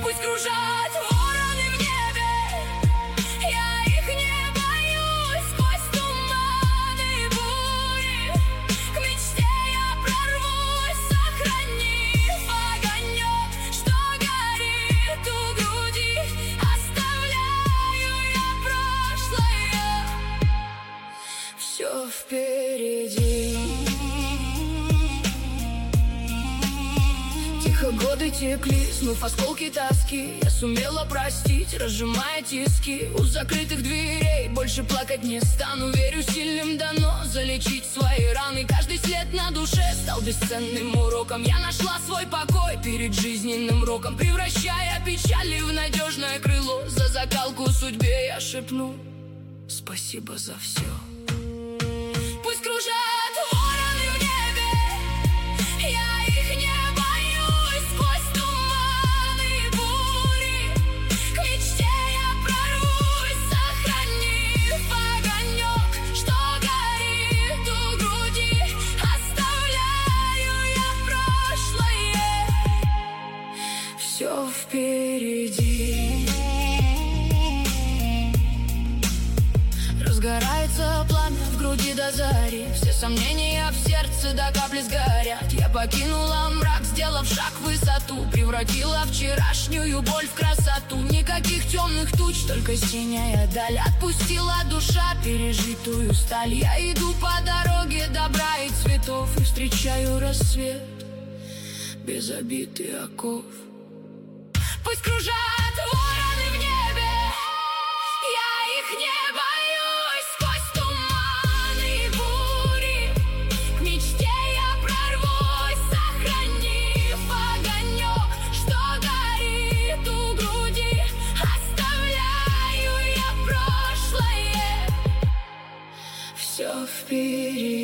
Пусть кружат вороны в небе, я их не боюсь. Сквозь туманы и бури к мечте я прорвусь. Сохранив огонек, что горит у груди, оставляю я прошлое, все впереди. Тихо годы текли, смыв осколки тоски. Я сумела простить, разжимая тиски. У закрытых дверей больше плакать не стану. Верю, сильным дано залечить свои раны. Каждый след на душе стал бесценным уроком. Я нашла свой покой перед жизненным роком, превращая печали в надежное крыло. За закалку судьбе я шепну спасибо за все. Пусть кружат вороны в небе, я их не боюсь. Сквозь туманы и бури к мечте я прорвусь. Сохранив огонек, что горит у груди, оставляю я прошлое, все впереди. Разгорается пламя в груди до зари, все сомнения в сердце до капли сгорят. Я покинула мрак, сделав шаг в высоту, превратила вчерашнюю боль в красоту. Никаких темных туч, только синяя даль. Отпустила душа пережитую сталь. Я иду по дороге добра и цветов, и встречаю рассвет без обид и оков. Пусть кружат вороны в небе, я их не боюсь. Сквозь туманы и бури к мечте я прорвусь. Сохранив огонек, что горит у груди, оставляю я прошлое, все впереди.